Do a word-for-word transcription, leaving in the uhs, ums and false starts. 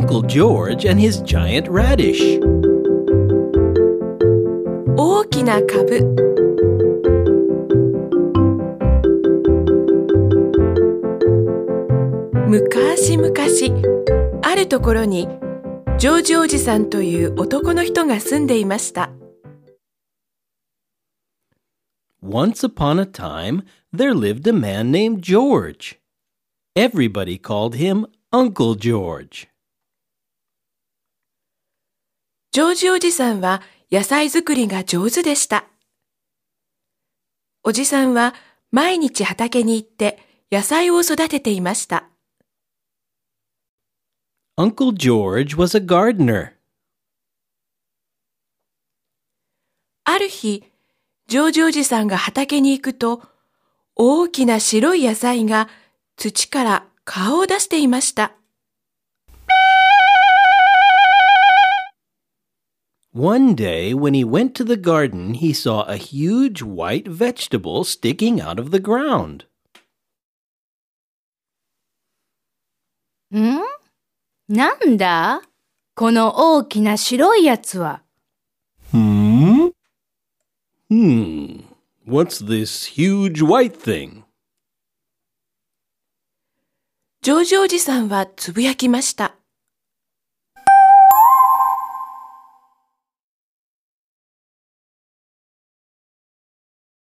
Uncle George and his giant radish. 大きな株。むかしむかし、あるところにジョージおじさんという男の人が住んでいました。 Once upon a time, there lived a man named George. Everybody called him Uncle George. ジョージおじさんは野菜作りが上手でした。おじさんは毎日畑に行って野菜を育てていました。 Uncle George was a gardener. ある日、ジョージおじさんが畑に行くと、大きな白い野菜が土から顔を出していました。 One day, when he went to the garden, he saw a huge white vegetable sticking out of the ground. ん？なんだ？この大きな白いやつは。 Hmm? Hmm, what's this huge white thing? ジョージおじさんはつぶやきました。